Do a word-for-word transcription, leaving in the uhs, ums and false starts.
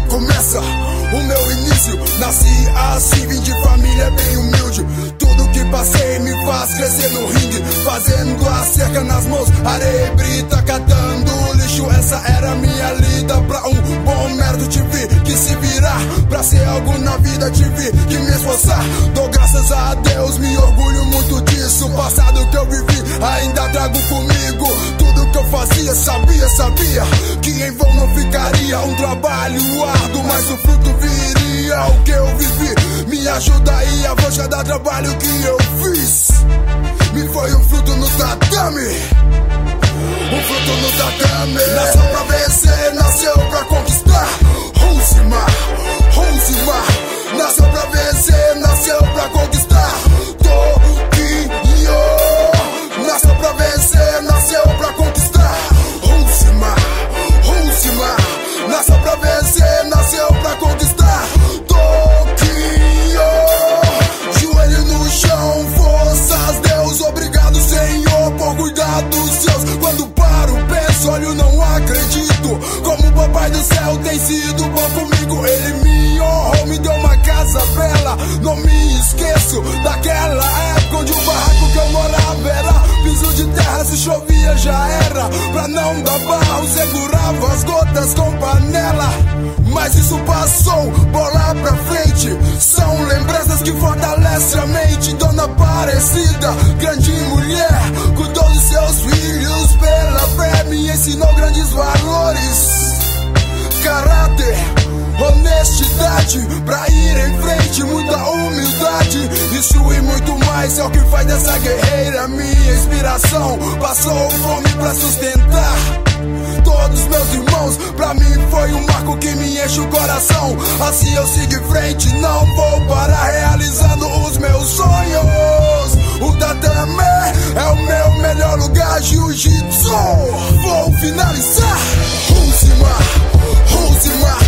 começa o meu início. Nasci assim, vim de família bem humilde. Tudo que passei me faz crescer no ringue, fazendo a cerca nas mãos, areia e brita, catando lixo. Essa era minha lida. Pra um bom mérito tive que se virar, pra ser algo na vida tive que me esforçar. Dou graças a Deus, me orgulho muito disso. O passado que eu vivi ainda trago comigo. Tudo que eu fazia, sabia, sabia que em vão não ficaria. Um trabalho árduo, mas o fruto viria. O que eu vivi me ajuda aí, avante cada trabalho que eu fiz. Me foi um fruto no tatame, um fruto no tatame. Nasceu pra vencer, nasceu pra conquistar. Ruzimar, Ruzimar. Nasceu pra vencer, nasceu pra conquistar. Tokyo. Nasceu pra vencer, nasceu pra conquistar. Ruzimar, Ruzimar. Nasceu pra vencer, nasceu pra conquistar. Tokyo. Joelho no chão, forças, Deus, obrigado, Senhor, por cuidar dos seus. Quando paro, penso, olho, não acredito como o papai do céu tem sido bom comigo. Ele me honrou, me deu uma casa bela. Não me esqueço daquela época onde o barraco que eu morava era piso de terra. Se chovia já era pra não dar barro, segurava as gotas com panela. Mas isso passou, bola pra frente. São lembranças que fortalecem a mente. Dona Aparecida, grande mulher, cuidou de seus filhos pela fé. Me ensinou grandes valores, caráter, honestidade, pra ir em frente, muita humildade. Isso e muito mais é o que faz dessa guerreira minha inspiração. Passou fome pra sustentar todos meus irmãos. Pra mim foi um marco que me enche o coração. Assim eu sigo em frente, não vou parar, realizando os meus sonhos. O tatame é o meu melhor lugar, jiu-jitsu. Vou finalizar. Ruzimar, Ruzimar.